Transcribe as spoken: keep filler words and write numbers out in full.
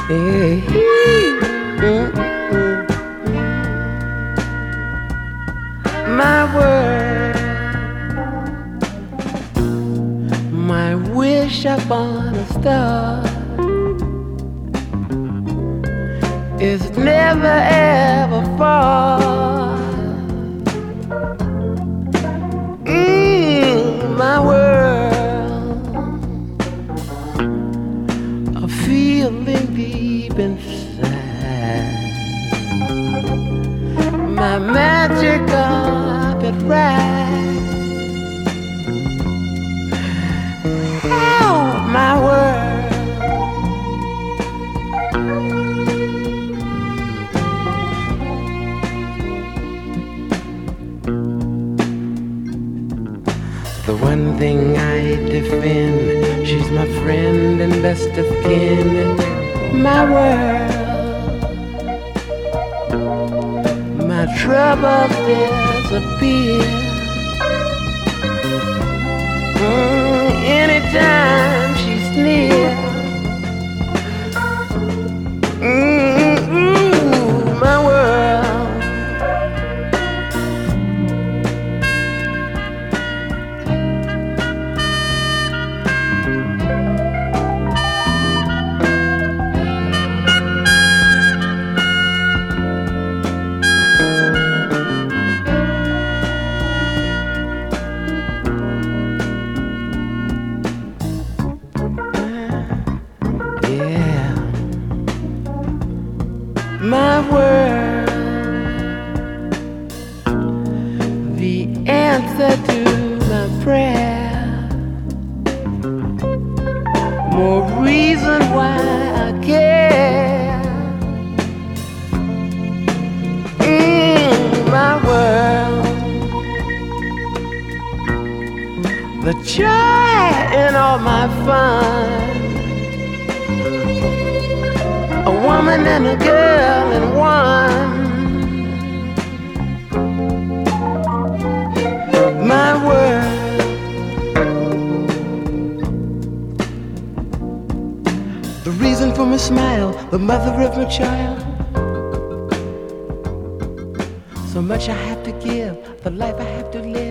Hey, mm, mm, my world, my wish upon a star is never ever far. Mm, my world, a feeling deep inside, my magic carpet ride. Oh, my world, the one thing I defend, she's my friend and best of kin. My world, my troubles disappear. Mm, anytime she's near. Mm, ooh, my world. My world, the answer to my prayer, more reason why I care. Mm, my world, the joy in all my fun, a woman and a girl in one. My world, the reason for my smile, the mother of my child. So much I have to give, the life I have to live.